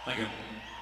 Thank you.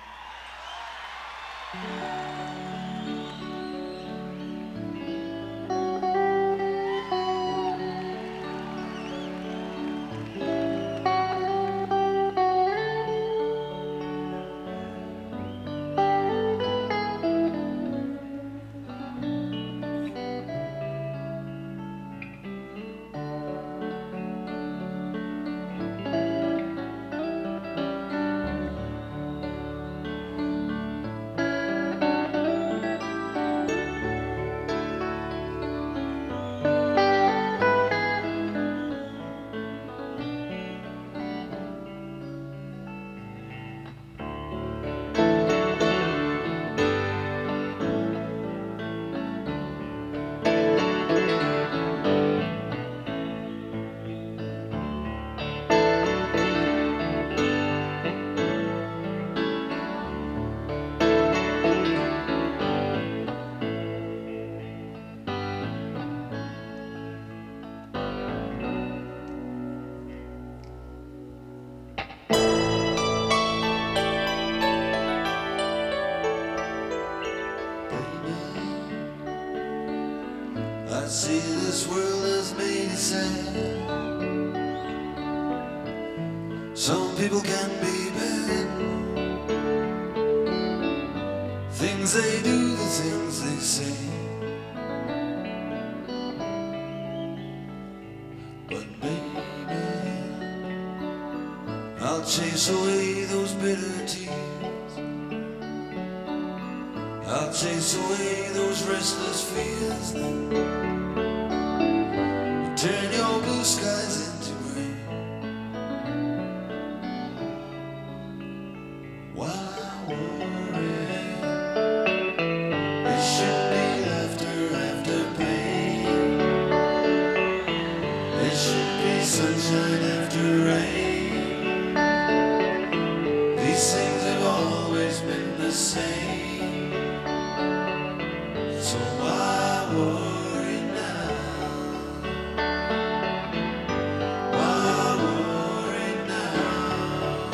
I see this world has made it sad. Some people can be bad. Things they do, the things they say. But baby, I'll chase away those bitter tears. I'll chase away those restless fears. Turn your blue skies into gray. Why worry? It should be laughter after pain. It should be sunshine after rain. These things have always been the same. So why worry now? Why worry now?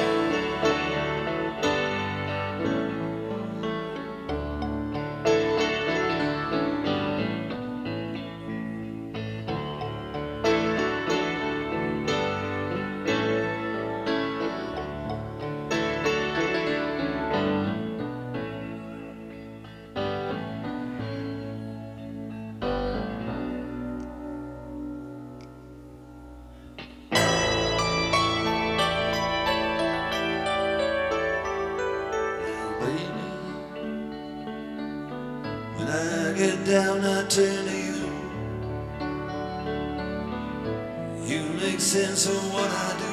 Baby, when I get down, I turn to you. You make sense of what I do,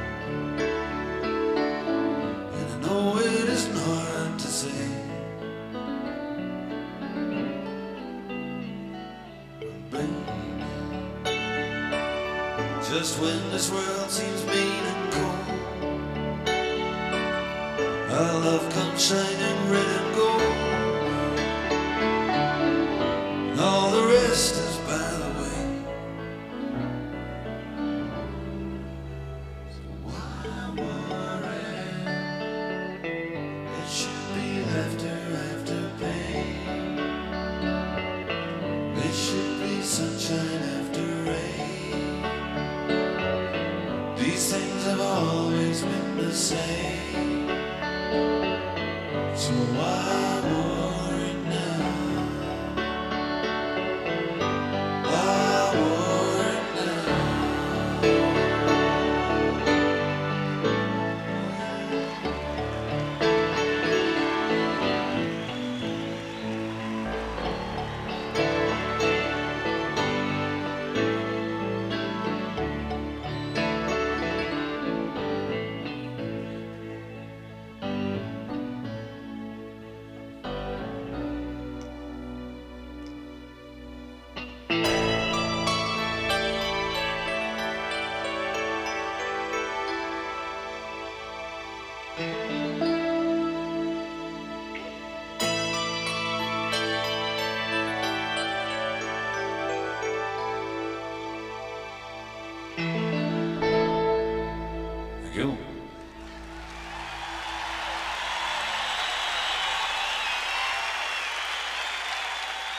and I know it isn't hard to say. Baby, just when this world seems mean and cold, our love comes shining red and gold. And all the rest is by the way. So why worry? It should be laughter after pain. It should be sunshine after rain. These things have always been the same. So why